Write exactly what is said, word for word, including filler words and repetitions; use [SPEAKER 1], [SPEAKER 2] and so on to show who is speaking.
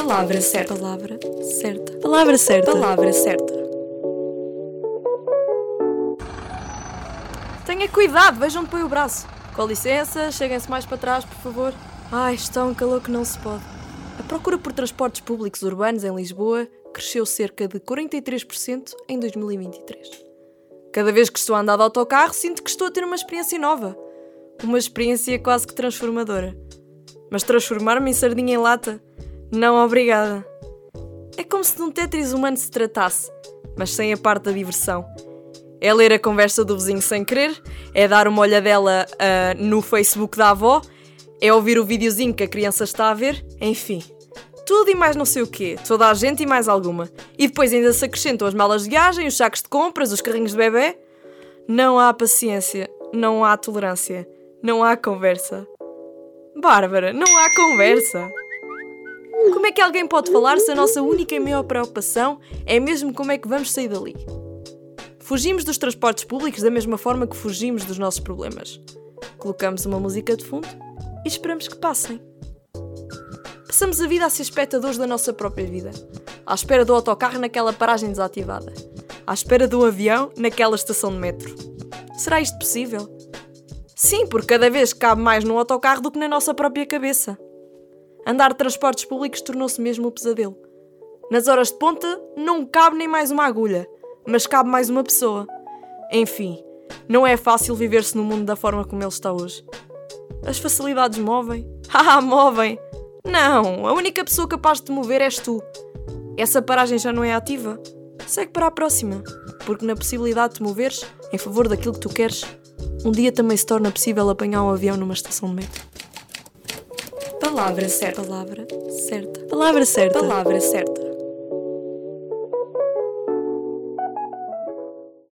[SPEAKER 1] Palavra certa. Palavra certa. Palavra certa. Palavra certa.
[SPEAKER 2] Tenha cuidado, vejam onde põe o braço. Com licença, cheguem-se mais para trás, por favor. Ai, está um calor que não se pode. A procura por transportes públicos urbanos em Lisboa cresceu cerca de quarenta e três por cento em dois mil e vinte e três. Cada vez que estou a andar de autocarro, sinto que estou a ter uma experiência nova. Uma experiência quase que transformadora. Mas transformar-me em sardinha em lata? Não, obrigada. É como se de um Tetris humano se tratasse, mas sem a parte da diversão. É ler a conversa do vizinho sem querer, é dar uma olhadela uh, no Facebook da avó, é ouvir o videozinho que a criança está a ver, enfim. Tudo e mais não sei o quê, toda a gente e mais alguma. E depois ainda se acrescentam as malas de viagem, os sacos de compras, os carrinhos de bebê. Não há paciência, não há tolerância, não há conversa. Bárbara, não há conversa. Como é que alguém pode falar se a nossa única e maior preocupação é mesmo como é que vamos sair dali? Fugimos dos transportes públicos da mesma forma que fugimos dos nossos problemas. Colocamos uma música de fundo e esperamos que passem. Passamos a vida a ser espectadores da nossa própria vida, à espera do autocarro naquela paragem desativada, à espera do avião naquela estação de metro. Será isto possível? Sim, porque cada vez cabe mais no autocarro do que na nossa própria cabeça. Andar de transportes públicos tornou-se mesmo um pesadelo. Nas horas de ponta não cabe nem mais uma agulha, mas cabe mais uma pessoa. Enfim, não é fácil viver-se no mundo da forma como ele está hoje. As facilidades movem? Ah, movem! Não, a única pessoa capaz de te mover és tu. Essa paragem já não é ativa. Segue para a próxima, porque na possibilidade de te moveres em favor daquilo que tu queres, um dia também se torna possível apanhar um avião numa estação de metro.
[SPEAKER 1] Palavra certa. Palavra certa. Palavra certa. Palavra certa.